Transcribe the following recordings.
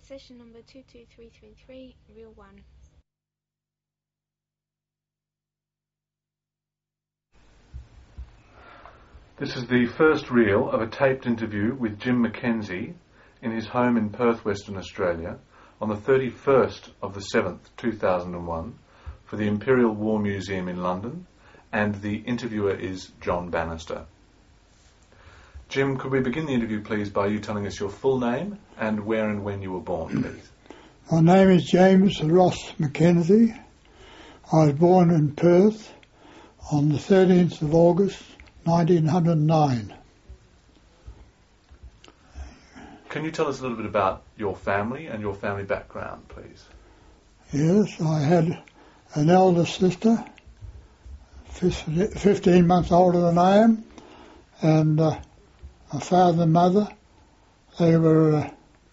Session number 22333, Reel 1. This is the first reel of a taped interview with Jim Mackenzie in his home in Perth, Western Australia, on the 31st of the 7th, 2001, for the Imperial War Museum in London, and the interviewer is John Bannister. Jim, could we begin the interview, please, by you telling us your full name and where and when you were born, please? My name is James Ross Mackenzie. I was born in Perth on the 13th of August, 1909. Can you tell us a little bit about your family and your family background, please? Yes, I had an elder sister, 15 months older than I am, and my father and mother. They were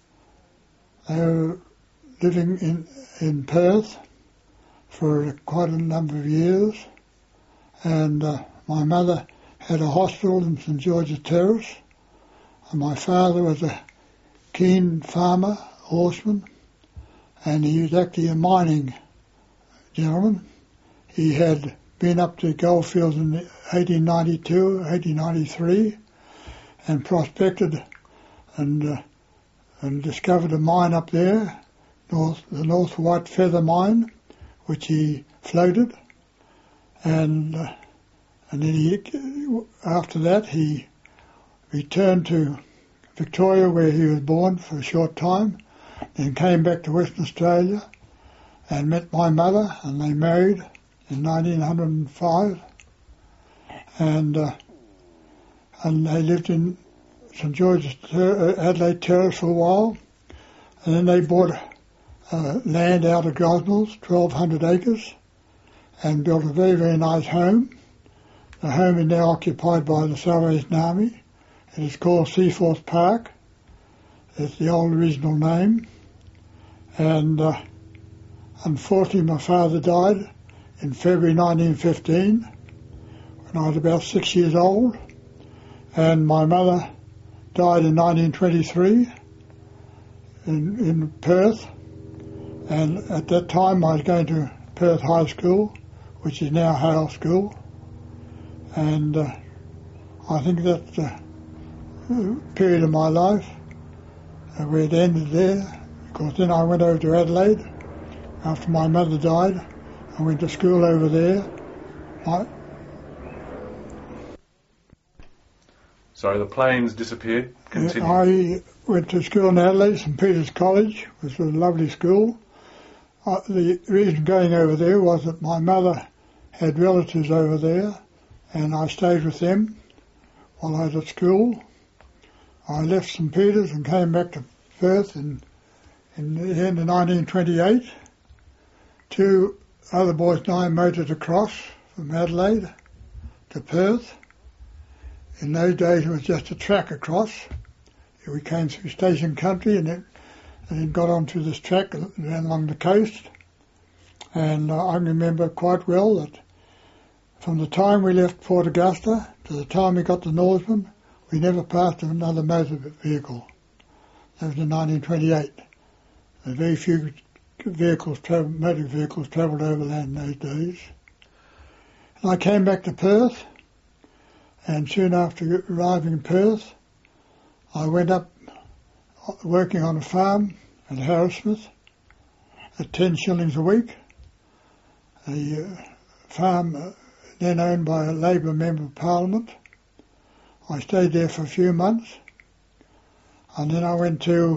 living in Perth for quite a number of years, and my mother had a hospital in St George's Terrace, and my father was a keen farmer, horseman, and he was actually a mining gentleman. He had been up to Goldfields in 1892, 1893, and prospected and discovered a mine up there, the North White Feather Mine, which he floated, and then after that he returned to Victoria, where he was born, for a short time, then came back to Western Australia and met my mother, and they married in 1905, and they lived in St George's Adelaide Terrace for a while, and then they bought land out of Gosnells, 1,200 acres, and built a very, very nice home. The home is now occupied by the Salvation Army. It is called Seaforth Park. It's the old original name. And unfortunately my father died in February 1915 when I was about 6 years old, and my mother died in 1923 in Perth, and at that time I was going to Perth High School, which is now Hale School, and I think that's the period of my life where it ended there, because then I went over to Adelaide after my mother died. I went to school over there. Sorry, the planes disappeared. Continue. I went to school in Adelaide, St Peter's College, which was a lovely school. The reason going over there was that my mother had relatives over there, and I stayed with them while I was at school. I left St Peter's and came back to Perth in the end of 1928. Two other boys and I motored across from Adelaide to Perth. In those days it was just a track across. We came through station country and then got onto this track and ran along the coast. And I remember quite well that from the time we left Port Augusta to the time we got to Norseman, we never passed another motor vehicle. That was in 1928. Very few motor vehicles travelled overland in those days. And I came back to Perth, and soon after arriving in Perth, I went up working on a farm at Harrismith at 10 shillings a week. A farm then owned by a Labour Member of Parliament. I stayed there for a few months, and then I went to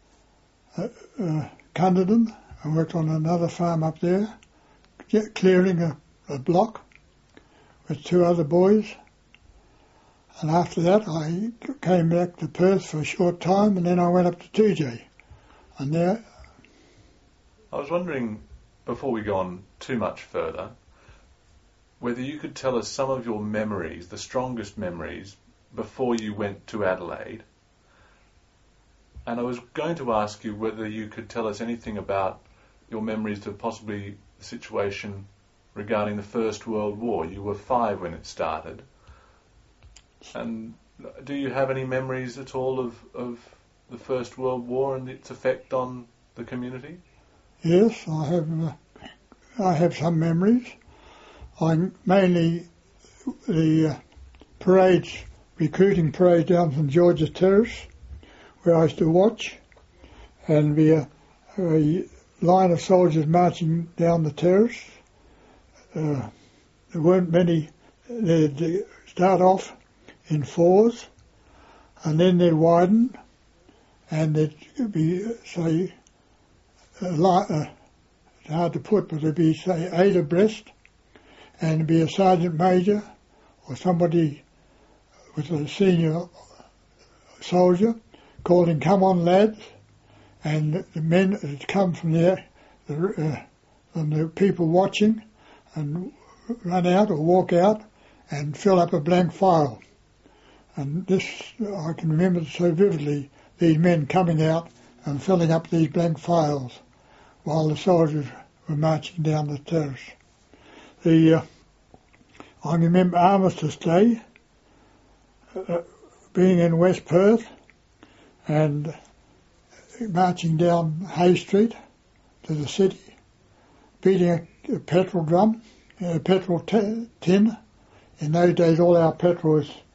Cunderdin and worked on another farm up there, clearing a block with two other boys. And after that I came back to Perth for a short time, and then I went up to 2J. And there... I was wondering, before we go on too much further, whether you could tell us some of your memories, the strongest memories, before you went to Adelaide. And I was going to ask you whether you could tell us anything about your memories of possibly the situation regarding the First World War. You were 5 when it started. And do you have any memories at all of the First World War and its effect on the community? Yes, I have some memories. Mainly the parades, recruiting parade down from George's Terrace, where I used to watch, and a line of soldiers marching down the terrace. There weren't many. They'd start off in fours, and then they'd widen, and there'd be, say, it's hard to put, but there'd be, say, 8 abreast, and there'd be a sergeant major or somebody with a senior soldier calling, "Come on, lads," and the men had come from the people watching and run out or walk out and fill up a blank file. And this, I can remember so vividly, these men coming out and filling up these blank files while the soldiers were marching down the terrace. I remember Armistice Day, being in West Perth and marching down Hay Street to the city, beating a petrol drum, a petrol tin. In those days, all our petrol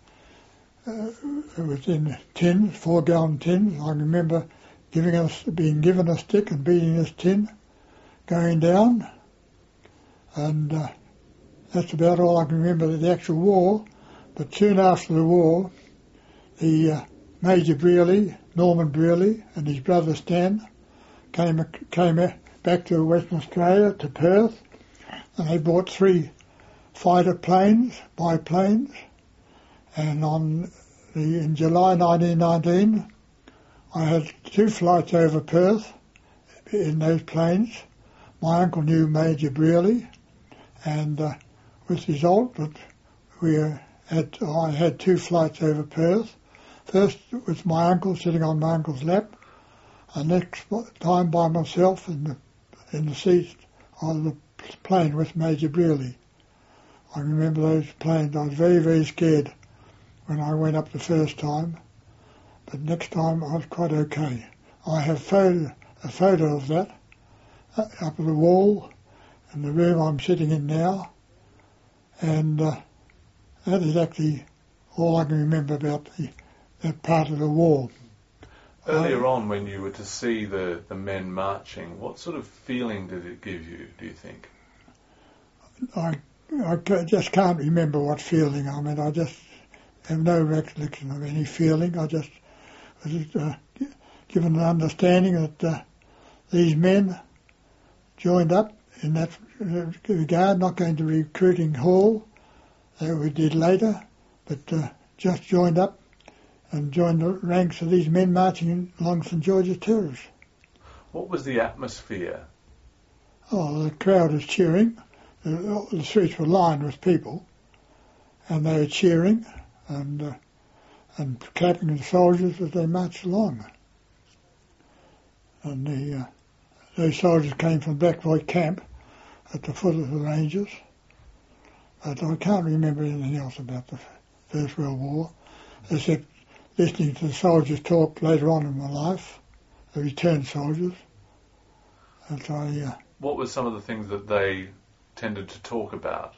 was in tins, 4-gallon tins. I remember being given a stick and beating this tin, going down, and that's about all I can remember of the actual war. But soon after the war, the Major Brearley, Norman Brearley, and his brother Stan came back to Western Australia, to Perth, and they bought 3 fighter planes, biplanes, and in July 1919, I had 2 flights over Perth in those planes. My uncle knew Major Brearley, and with the result that I had 2 flights over Perth. First with my uncle sitting on my uncle's lap, and next time by myself in the seat of the plane with Major Brearley. I remember those planes. I was very, very scared when I went up the first time, but next time I was quite okay. I have a photo of that up on the wall in the room I'm sitting in now, and that is actually all I can remember about that part of the war. Earlier on, when you were to see the men marching, what sort of feeling did it give you, do you think? I just can't remember what feeling. I mean, I just have no recollection of any feeling. I just was given an understanding that these men joined up in that regard, not going to recruiting hall that we did later, but just joined up and joined the ranks of these men marching along St George's Terrace. What was the atmosphere? Oh, the crowd was cheering. The streets were lined with people, and they were cheering and clapping the soldiers as they marched along. And those soldiers came from Blackroy Camp at the foot of the ranges. But I can't remember anything else about the First World War, except listening to the soldiers talk later on in my life, the returned soldiers. What were some of the things that they tended to talk about?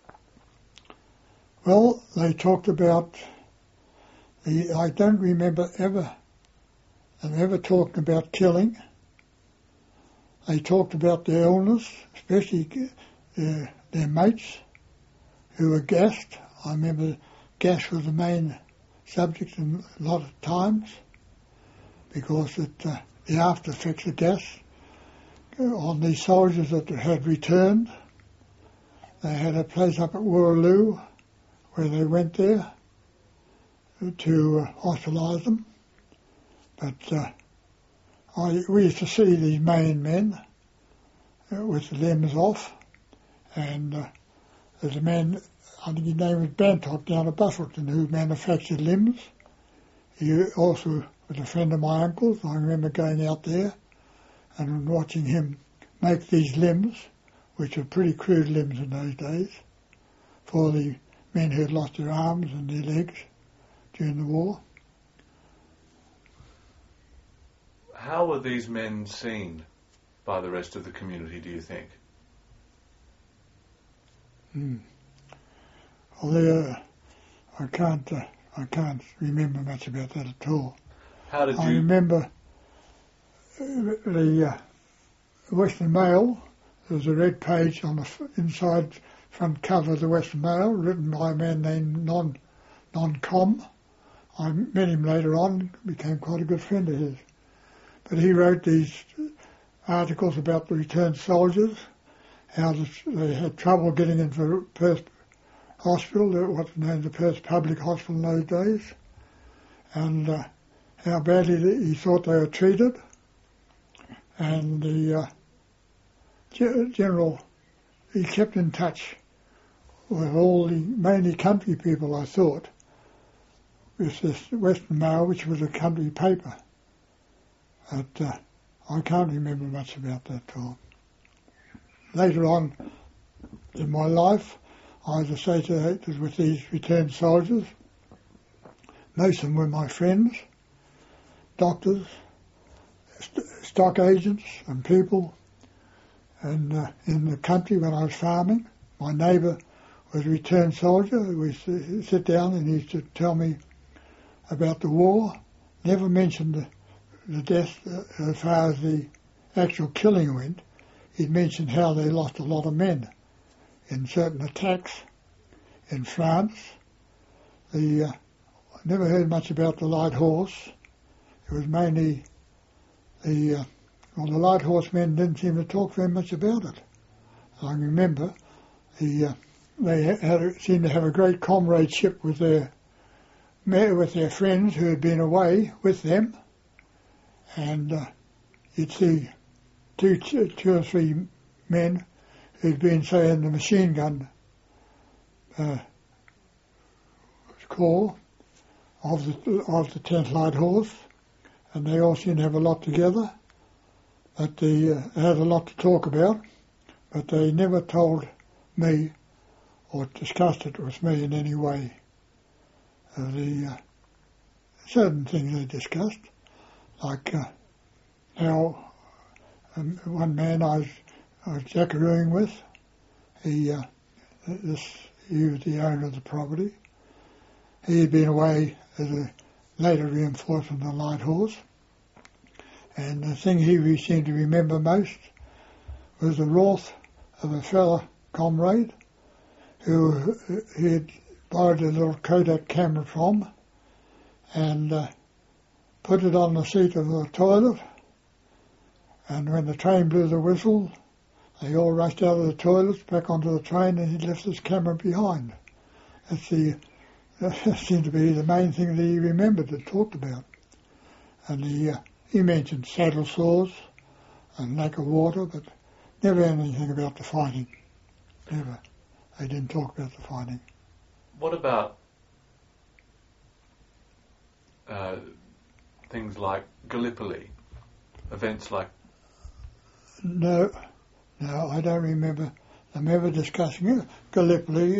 Well, they talked about I don't remember them ever talking about killing. They talked about their illness, especially their mates who were gassed. I remember gas was the main subject in a lot of times, because the after effects of gas on these soldiers that had returned. They had a place up at Wooroloo where they went there to hospitalise them. But we used to see these Maine men with the limbs off, and there's a man, I think his name was Bantock, down at Busselton, who manufactured limbs. He also was a friend of my uncle's. I remember going out there and watching him make these limbs, which were pretty crude limbs in those days, for the men who had lost their arms and their legs during the war. How were these men seen by the rest of the community, do you think? Well, I can't remember much about that at all. How did I you... remember the Western Mail. There was a red page on the inside front cover of the Western Mail, written by a man named Non-Com. I met him later on, became quite a good friend of his. But he wrote these articles about the returned soldiers, how they had trouble getting into Perth Hospital, what's known as the Perth Public Hospital in those days, and how badly he thought they were treated. And the general, he kept in touch with all the mainly country people, I thought, with this Western Mail, which was a country paper. But I can't remember much about that at all. Later on in my life, I was associated with these returned soldiers. Most of them were my friends, doctors, stock agents and people. And in the country when I was farming, my neighbour was a returned soldier. We used to sit down and he used to tell me about the war. Never mentioned the death as far as the actual killing went. He'd mentioned how they lost a lot of men in certain attacks in France. I never heard much about the Light Horse. It was mainly the Light Horse men didn't seem to talk very much about it. I remember they seemed to have a great comradeship with their friends who had been away with them, and you'd see two or three men who'd been, say, in the machine gun corps of the 10th Light Horse, and they all seemed to have a lot together. But they had a lot to talk about, but they never told me or discussed it with me in any way. The certain things they discussed, like how one man I was jackarooing with, he was the owner of the property. He had been away as a later reinforcement of the Light Horse. And the thing he seemed to remember most was the wrath of a fellow comrade who he had borrowed a little Kodak camera from and put it on the seat of the toilet. And when the train blew the whistle, they all rushed out of the toilets back onto the train, and he left his camera behind. That seemed to be the main thing that he remembered and talked about. And he mentioned saddle sores and lack of water, but never anything about the fighting. Never. They didn't talk about the fighting. What about things like Gallipoli? Events like... No, I don't remember them ever discussing it. Gallipoli,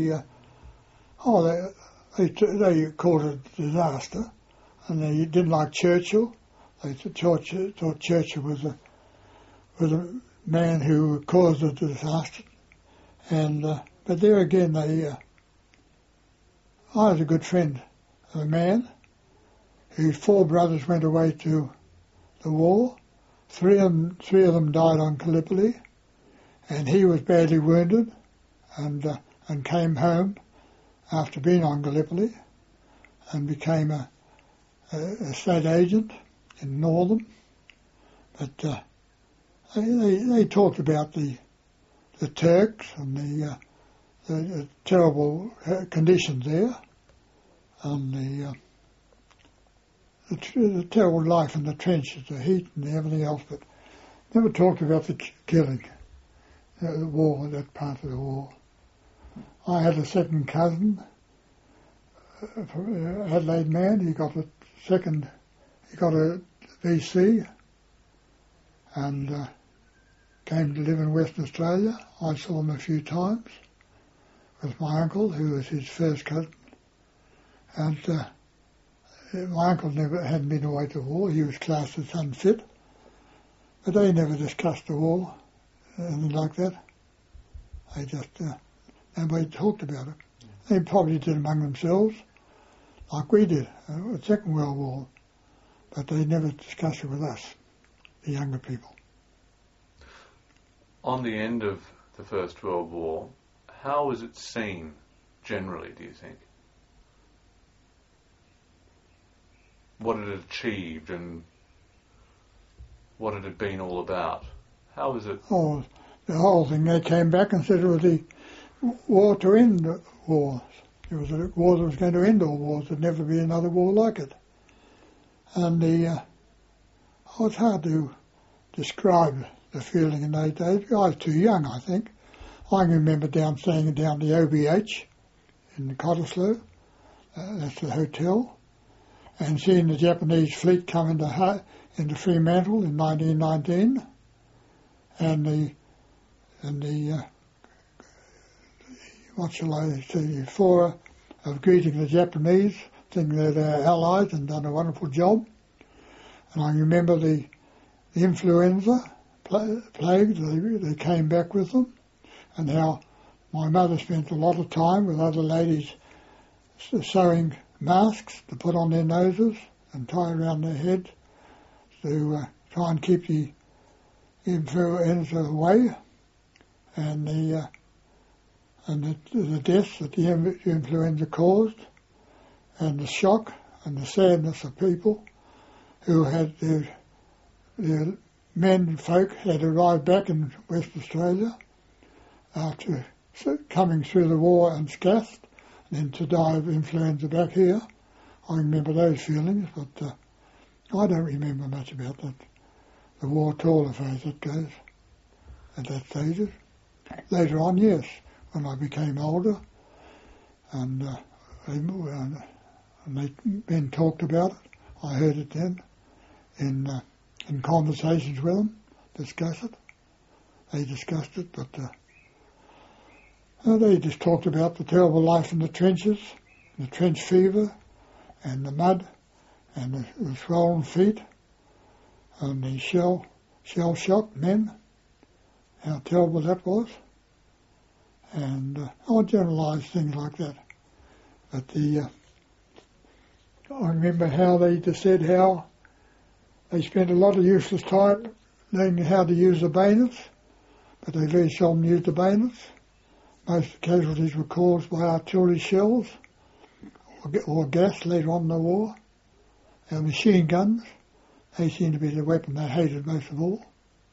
they called it a disaster, and they didn't like Churchill. They thought Churchill was a man who caused the disaster, and but there again, I was a good friend of a man whose 4 brothers went away to the war. Three of them died on Gallipoli, and he was badly wounded, and came home after being on Gallipoli, and became a state agent in Northern. But they talked about the Turks and the terrible conditions there, and the terrible life in the trenches, the heat and everything else, but never talked about the killing, the war, that part of the war. I had a second cousin, Adelaide man. He got a VC and came to live in Western Australia. I saw him a few times with my uncle, who was his first cousin, and my uncle hadn't been away to war. He was classed as unfit. But they never discussed the war, anything like that. They just, nobody talked about it. They probably did among themselves, like we did, the Second World War. But they never discussed it with us, the younger people. On the end of the First World War, how was it seen generally, do you think? What it had achieved and what it had been all about? How was it? Oh, the whole thing, they came back and said it was the war to end wars. It was a war that was going to end all wars. There'd never be another war like it. And oh, it's hard to describe the feeling in those days. I was too young, I think. I can remember staying down the OBH in Cottesloe, that's the hotel, and seeing the Japanese fleet come into Fremantle in 1919, and the what shall I say, the fora of greeting the Japanese, thinking they're their allies and done a wonderful job. And I remember the influenza plague, they came back with them, and how my mother spent a lot of time with other ladies sewing masks to put on their noses and tie around their heads to try and keep the influenza away, and the deaths that the influenza caused, and the shock and the sadness of people who had their men folk had arrived back in West Australia after coming through the war unscathed, and then to die of influenza back here. I remember those feelings, but I don't remember much about that, the war at all, as far as it goes, at that stage. Later on, yes, when I became older, and they men talked about it, I heard it then in conversations with them, discuss it. They discussed it, but they just talked about the terrible life in the trenches, the trench fever, and the mud, and the swollen feet, and the shell-shocked men, how terrible that was. And I generalised things like that. But I remember how they just said how they spent a lot of useless time learning how to use the bayonets, but they very seldom used the bayonets. Most casualties were caused by artillery shells or gas later on in the war. And machine guns, they seemed to be the weapon they hated most of all.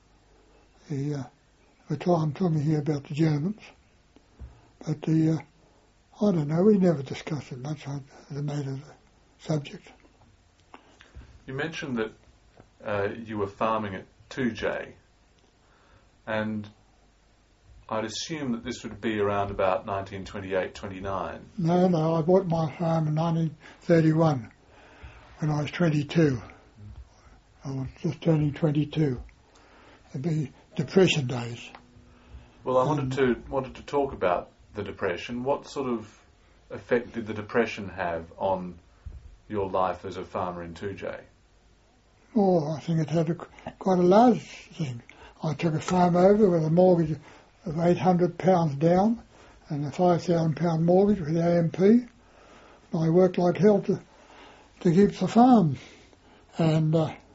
I'm talking here about the Germans. But I don't know, we never discussed it much as a matter subject. You mentioned that you were farming at 2J, and I'd assume that this would be around about 1928-29. No, I bought my farm in 1931 when I was 22. I was just turning 22. It'd be Depression days. Well, I wanted to talk about the Depression. What sort of effect did the Depression have on your life as a farmer in 2J? Oh, I think it had quite a large thing. I took a farm over with a mortgage of £800 down and a £5,000 mortgage with AMP. And I worked like hell to keep the farm. And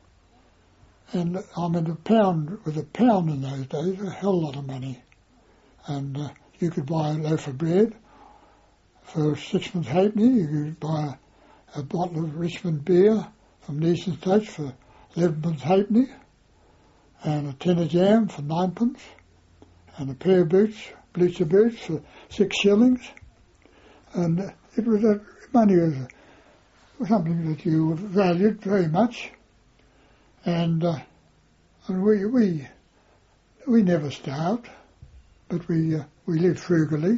I mean, with a pound in those days, a hell of a lot of money. And you could buy a loaf of bread for 6pence halfpenny. You could buy a bottle of Richmond beer from the Eastern States for 11pence halfpenny, and a tin of jam for 9pence, and a pair of boots, bleacher boots, for 6 shillings. And it was money was something that you valued very much. And we never starved, but we lived frugally.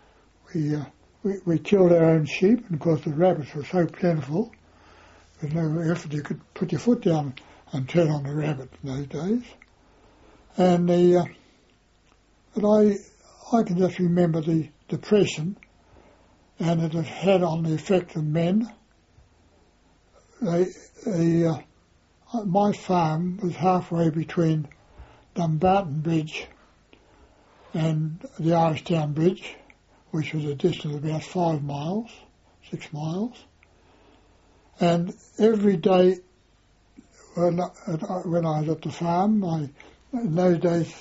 We killed our own sheep, and of course the rabbits were so plentiful, with no effort you could put your foot down and turn on a rabbit in those days. And but I can just remember the Depression, and it had on the effect of men my farm was halfway between Dumbarton Bridge and the Irishtown Bridge, which was a distance of about 5 miles, 6 miles. And every day when I was at the farm, in those days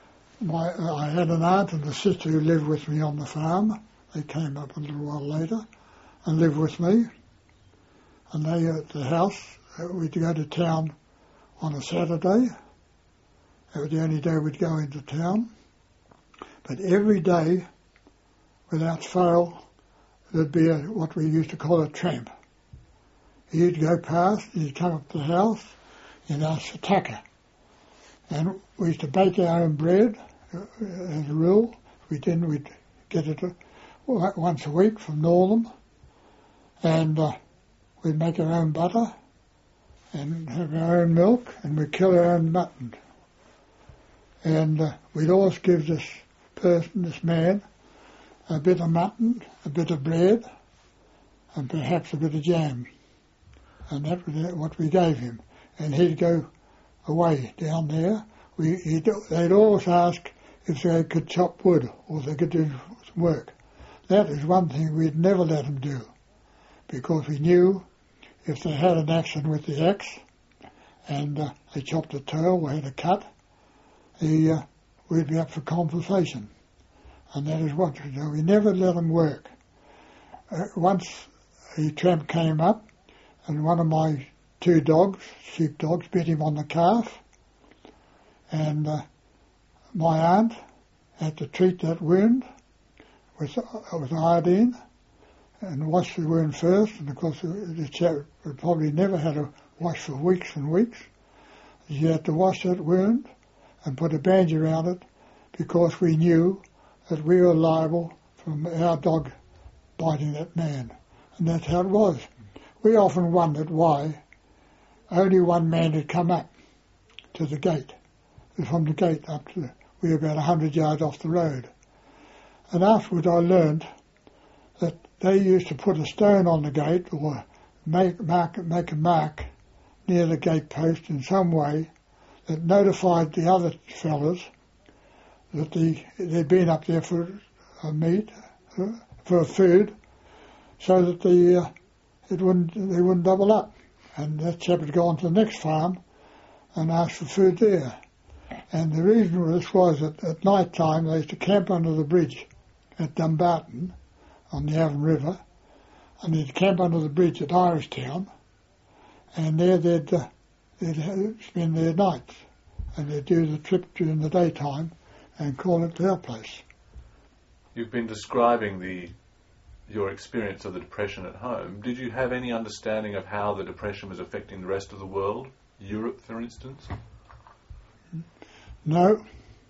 I had an aunt and a sister who lived with me on the farm. They came up a little while later and lived with me. And they at the house, we'd go to town on a Saturday. That was the only day we'd go into town. But every day, without fail, there'd be what we used to call a tramp. He'd go past, he'd come up to the house, and ask for tucker. And we used to bake our own bread, as a rule. If we didn't, we'd get it once a week from Northam. And we'd make our own butter and have our own milk, and we'd kill our own mutton. And we'd always give this man, a bit of mutton, a bit of bread, and perhaps a bit of jam. And that was what we gave him. And he'd go away down there. They'd always ask if they could chop wood or they could do some work. That is one thing we'd never let them do, because we knew if they had an accident with the axe and they chopped a toe or had a cut, we'd be up for compensation. And that is what we do. We never let them work. Once a tramp came up and one of my 2 dogs, sheep dogs, bit him on the calf, and my aunt had to treat that wound with iodine and wash the wound first, and of course the chap had probably never had a wash for weeks and weeks. She had to wash that wound and put a bandage around it, because we knew that we were liable from our dog biting that man. And that's how it was. We often wondered why only one man had come up to the gate. From the gate up to, we were about 100 yards off the road. And afterwards I learned that they used to put a stone on the gate or make a mark near the gate post in some way that notified the other fellas that they'd been up there for for food, so that they wouldn't double up. And that chap would go on to the next farm and ask for food there. And the reason for this was that at night time they used to camp under the bridge at Dumbarton on the Avon River, and they'd camp under the bridge at Irishtown, and there they'd spend their nights, and they'd do the trip during the daytime and call it their place. You've been describing your experience of the Depression at home. Did you have any understanding of how the Depression was affecting the rest of the world? Europe, for instance? No.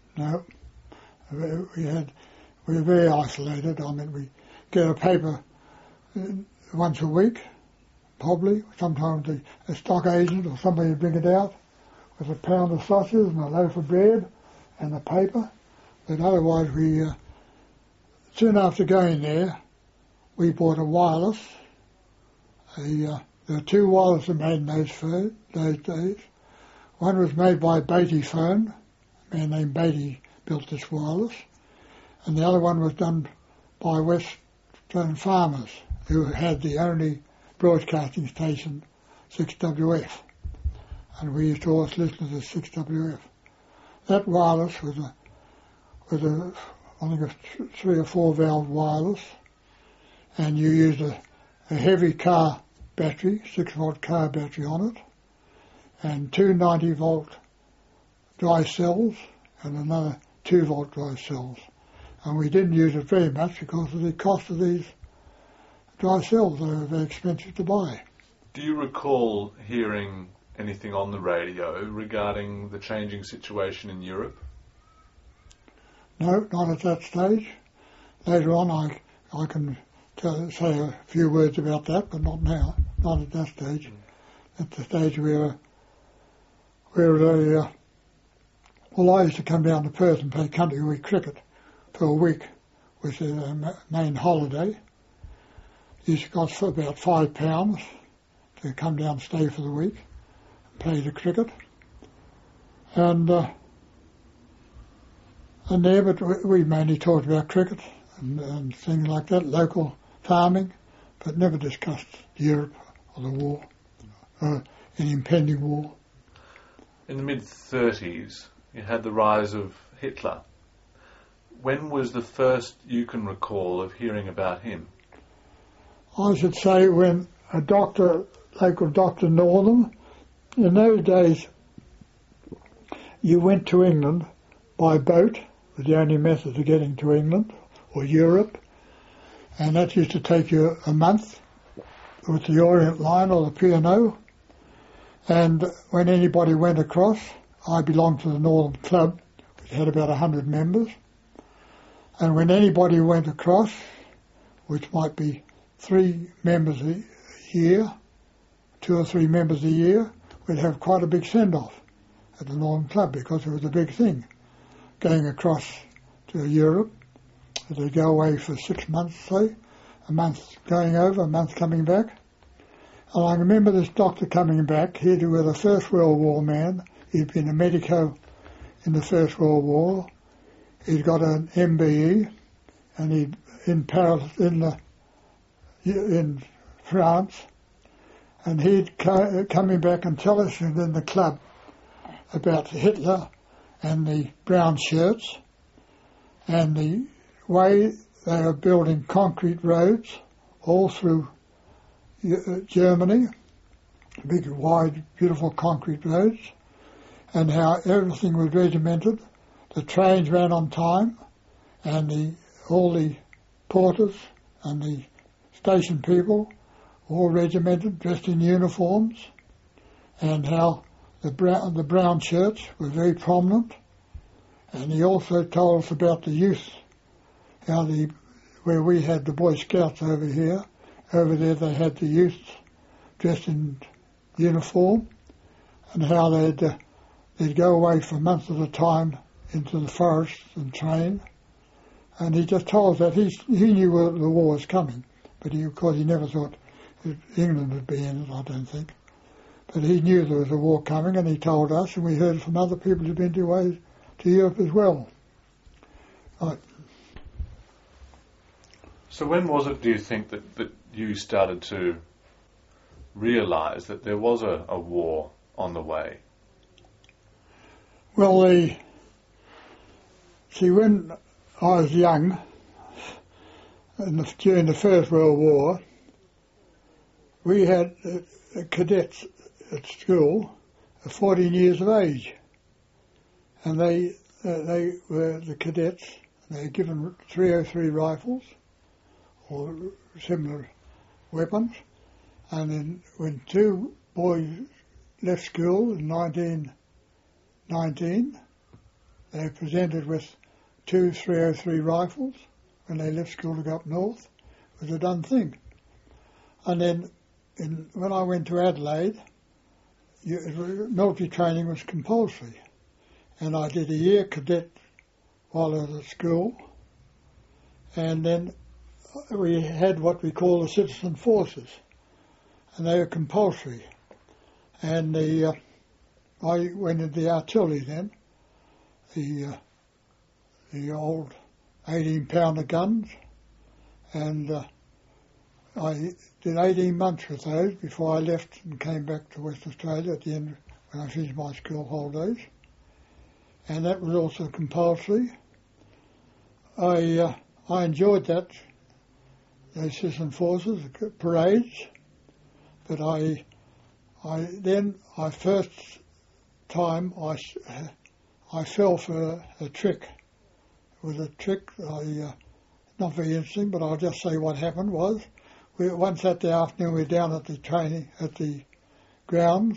We were very isolated. I mean, we get a paper once a week, probably. Sometimes a stock agent or somebody would bring it out with a pound of sausages and a loaf of bread and a paper. But otherwise, soon after going there, we bought a wireless. There were 2 wirelesses made in those days. One was made by Beatty Phone. A man named Beatty built this wireless. And the other one was done by Western farmers, who had the only broadcasting station, 6WF. And we used to always listen to the 6WF. That wireless was I think a 3 or 4 valve wireless, and you used a heavy car battery, 6-volt car battery on it, and 2 90-volt dry cells and another 2-volt dry cells. And we didn't use it very much because of the cost of these dry cells. They were very expensive to buy. Do you recall hearing anything on the radio regarding the changing situation in Europe? No, not at that stage. Later on I can say a few words about that, but not now, not at that stage. At the stage where I used to come down to Perth and play country week cricket for a week, which is a main holiday. Used to cost for about £5 to come down and stay for the week, play the cricket. And there, but we mainly talked about cricket and things like that, local farming, but never discussed Europe or the war, or an impending war. In the mid-30s, you had the rise of Hitler. When was the first you can recall of hearing about him? I should say when a doctor, local Dr. Northam, in those days you went to England by boat, was the only method of getting to England or Europe, and that used to take you a month with the Orient Line or the P&O. And when anybody went across, I belonged to the Northern Club, which had about 100 members, and when anybody went across, which might be 3 members a year, 2 or 3 members a year, we'd have quite a big send-off at the Northern Club because it was a big thing, going across to Europe. They'd go away for 6 months, say, a month going over, a month coming back. And I remember this doctor coming back. He was a First World War man. He'd been a medico in the First World War. He'd got an MBE, and he'd in Paris, in France, and he'd coming back and tell us in the club about Hitler and the brown shirts and the way they were building concrete roads all through Germany, big, wide, beautiful concrete roads, and how everything was regimented. The trains ran on time, and all the porters and the station people all regimented, dressed in uniforms, and how the brown shirts were very prominent. And he also told us about the youth, how where we had the Boy Scouts over here, over there they had the youth dressed in uniform, and how they'd go away for months at a time into the forest and train. And he just told us that he knew where the war was coming, but of course he never thought England would be in it, I don't think. But he knew there was a war coming, and he told us, and we heard from other people who'd been to Europe as well. Right. So when was it, do you think, that you started to realise that there was a war on the way? Well, when I was young, during the First World War, we had cadets at school of 14 years of age, and they were the cadets. They were given 303 rifles or similar weapons, and then when 2 boys left school in 1919, they were presented with 2 303 rifles when they left school to go up north. It was a done thing. And then when I went to Adelaide, military training was compulsory, and I did a year cadet while I was at school, and then we had what we call the citizen forces, and they were compulsory. And I went into the artillery then, the old 18-pounder guns, and I did 18 months with those before I left and came back to West Australia at the end when I finished my school holidays. And that was also compulsory. I enjoyed that, those citizen forces, parades, but I first time I fell for a trick. It was a trick, not very interesting, but I'll just say what happened was, one Saturday afternoon we were down at the grounds,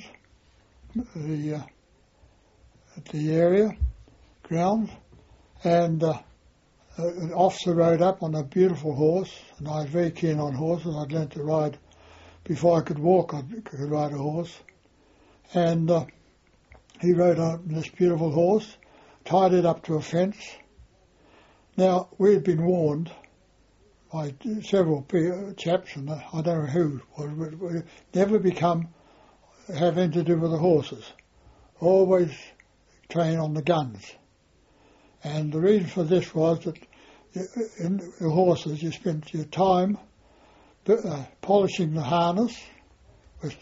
at the area grounds, and an officer rode up on a beautiful horse, and I was very keen on horses. I'd learnt to ride before I could walk. I could ride a horse, and he rode on this beautiful horse, tied it up to a fence. Now we had been warned by several chaps, and I don't know who, would never have anything to do with the horses. Always train on the guns. And the reason for this was that in the horses you spent your time polishing the harness with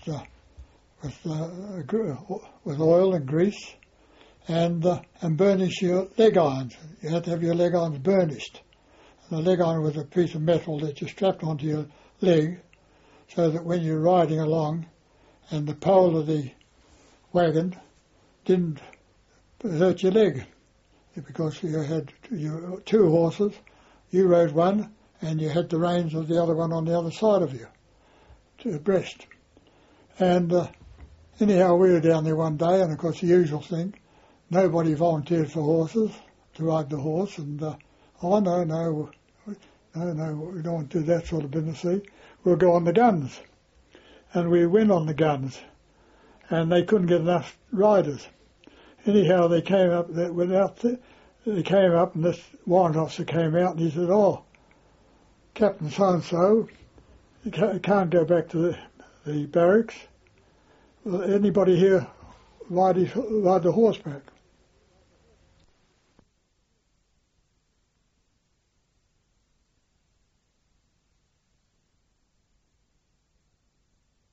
oil and grease, and burnish your leg irons. You had to have your leg irons burnished. And the leg iron was a piece of metal that you strapped onto your leg, so that when you're riding along and the pole of the wagon didn't hurt your leg, because you had your 2 horses, you rode one, and you had the reins of the other one on the other side of you, to abreast. And anyhow, we were down there one day, and of course the usual thing, nobody volunteered for horses, to ride the horse, and no, we don't want to do that sort of business, see. We'll go on the guns. And we went on the guns, and they couldn't get enough riders. Anyhow, they came up, and this warrant officer came out, and he said, "Oh, Captain so-and-so, you can't go back to the barracks. Will anybody here ride the horseback?"